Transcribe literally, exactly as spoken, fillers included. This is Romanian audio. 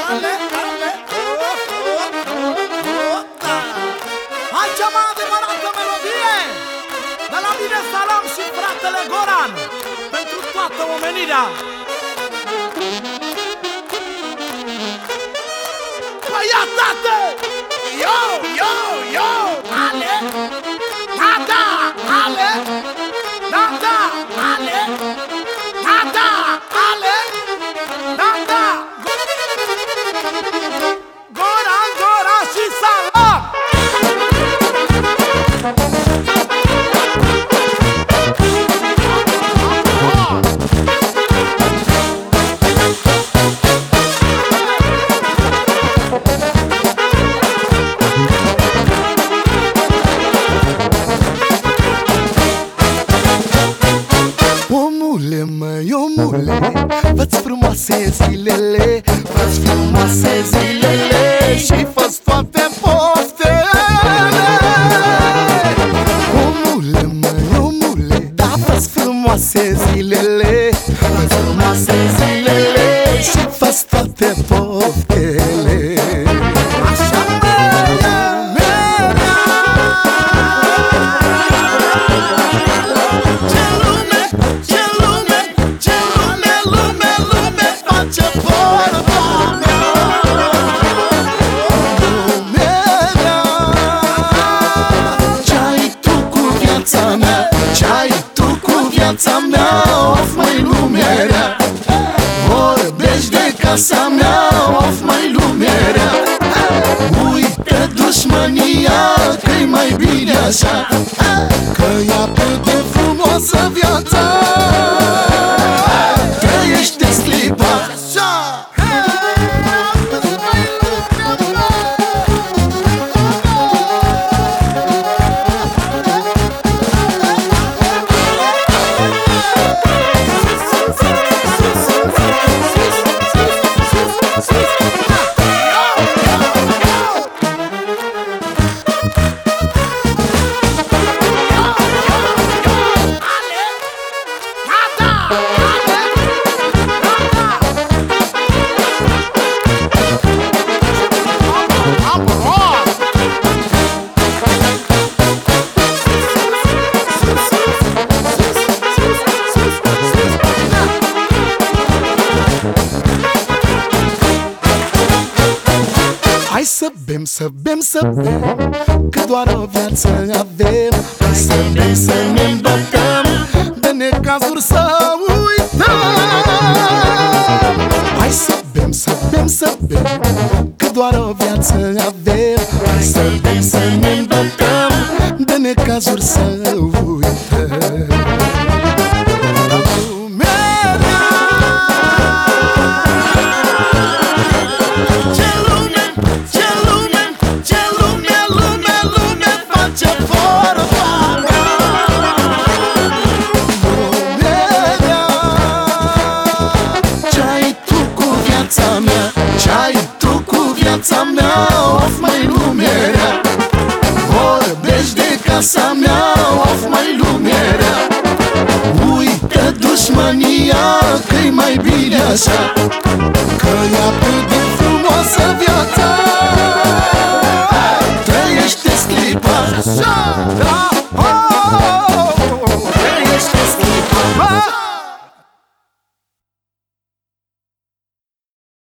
ale, ale, oh, oh, oh, oh, da. Hai cea mai adevărată melodie! De la mine Salam și fratele Goran, pentru toată omenirea. Păi ia, tată! Yo, yo, yo! Ale! Da, da! Ale! Da, da! Ale! Da, da! Ale! Da, da! Goran, Goran și Salam! Omule, măi, omule, fă-ți frumoase zilele, fă-ți frumoase zilele și fă-ți toate poftele. Omule, măi, omule, da, fă-ți frumoase zilele, fă-ți frumoase zilele și fă-ți toate poftele. Așa, viața mea, of, măi, lumea rea. Vorbești de casa mea, of, măi, lumea rea. Uite dușmânia, că-i mai bine așa, că-i atât de frumoasă viața. Trăiește-ți clipa așa. Hai să bem, să bem, să bem, că doar o viață avem. Hai să bem, să ne îmbătăm, de necazuri să uităm. Hai să bem, să bem, să bem, că doar o viață avem. Hai să bem, să ne îmbătăm, de necazuri să uităm. Ce-ai tu cu viața mea, of, măi, lumea rea. Vorbești de casa mea, of, măi, lumea rea. Uite dușmânia, că-i mai bine așa, că-i atât de frumoasă viața. Trăiește-ți clipa așa.